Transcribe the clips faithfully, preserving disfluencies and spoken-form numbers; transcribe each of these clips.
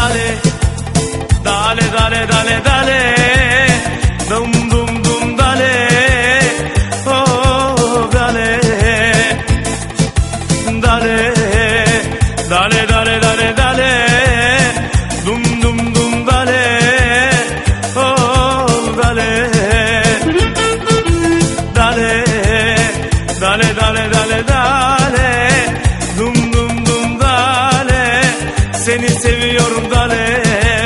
Dale, dale, dale, dale, dale, dum dum dum, dale, oh, dale, dale, dale, dale, dale, dale, dum dum dum, dale, oh, dale, dale, dale, dale, dale, dale, dum dum dum, dale, seni seviyorum dale.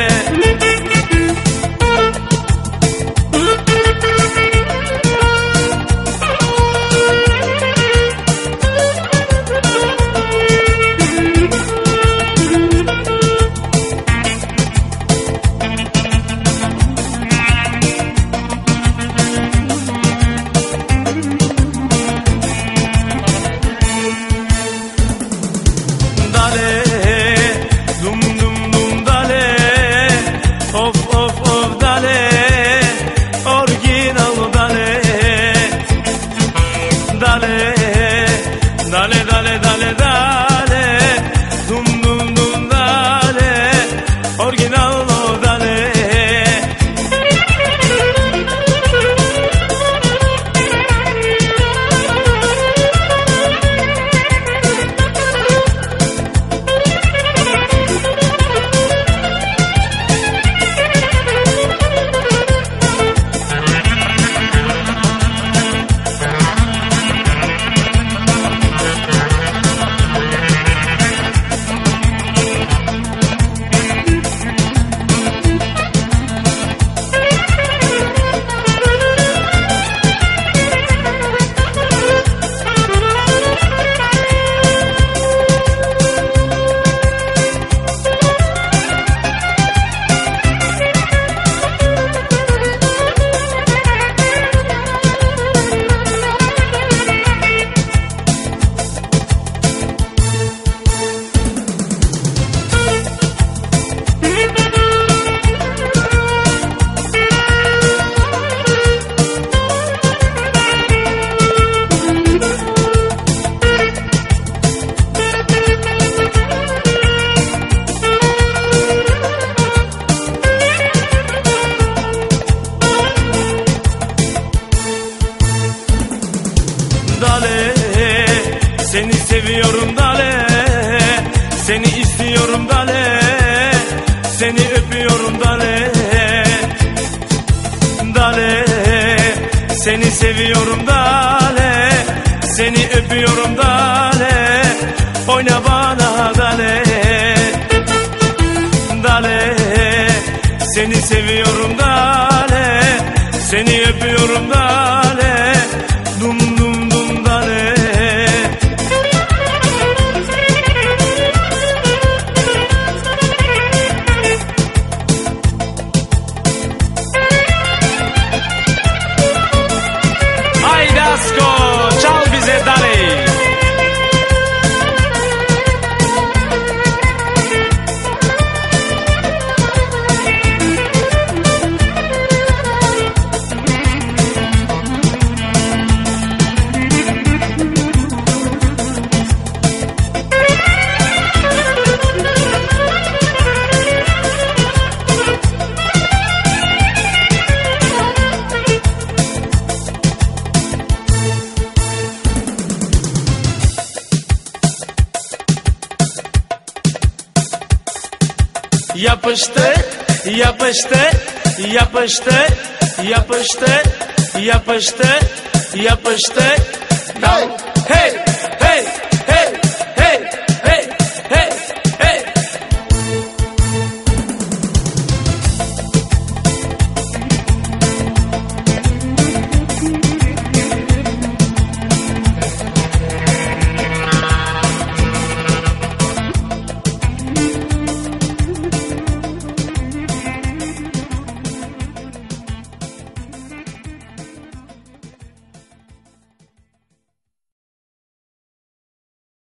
Dale, dale, dale, dale, dum dum dum, dale, orijinal o dale. Dale, seni seviyorum dale, seni istiyorum dale, seni öpüyorum dale. Dale, seni seviyorum dale, seni öpüyorum dale, oyna bana dale. Dale, seni seviyorum dale, seni öpüyorum dale, dum dum dum dale. Haydi Asko, çal bize dale. Yapıştı, yapıştı, yapıştı, yapıştı, yapıştı, yapıştı. Hey, hey.